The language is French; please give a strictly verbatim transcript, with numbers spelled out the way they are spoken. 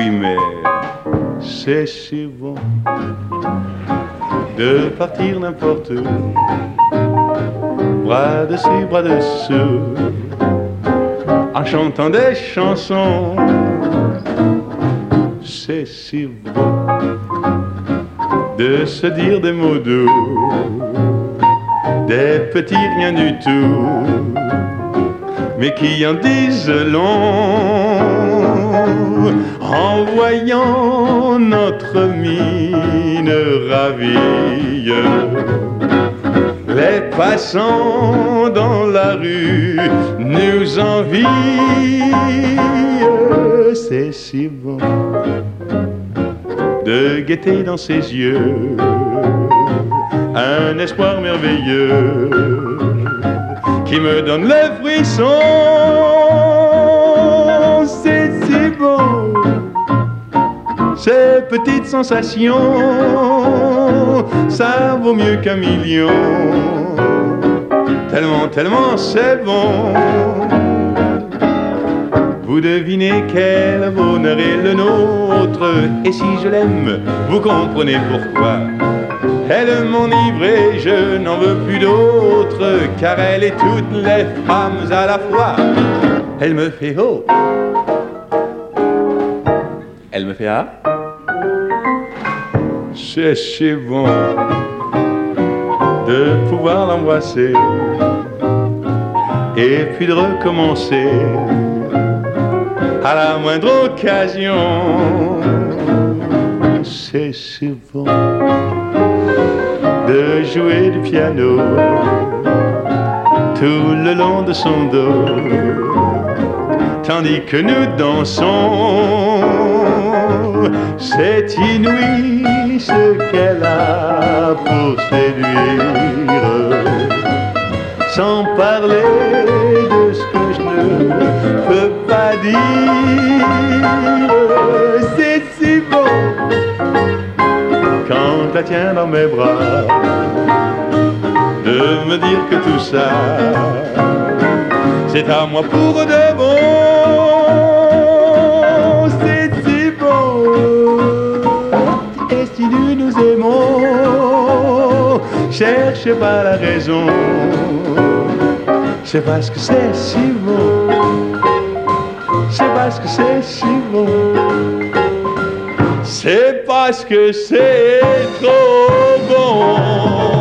oui, mais c'est si bon de partir n'importe où, bras dessus, bras dessous, en chantant des chansons. C'est si beau de se dire des mots doux, des petits rien du tout, mais qui en disent long, en voyant notre mine ravie. Les passants dans la rue nous envient. C'est si bon de guetter dans ses yeux un espoir merveilleux qui me donne le frisson. C'est si beau, ces petites sensations, ça vaut mieux qu'un million. Tellement, tellement c'est bon. Vous devinez quel bonheur est le nôtre, et si je l'aime, vous comprenez pourquoi. Elle m'enivre et je n'en veux plus d'autre, car elle est toutes les femmes à la fois. Elle me fait oh, elle me fait ah. C'est si bon de pouvoir l'embrasser et puis de recommencer à la moindre occasion. C'est si bon de jouer du piano tout le long de son dos, tandis que nous dansons. C'est inouï ce qu'elle a pour séduire, sans parler de ce que je ne peux pas dire. C'est si beau quand je la tiens dans mes bras, de me dire que tout ça, c'est à moi pour de bon. C'est si beau, et si nous nous aimons, cherchez pas la raison. C'est parce que c'est si beau, c'est parce que c'est si beau, c'est parce que c'est trop bon.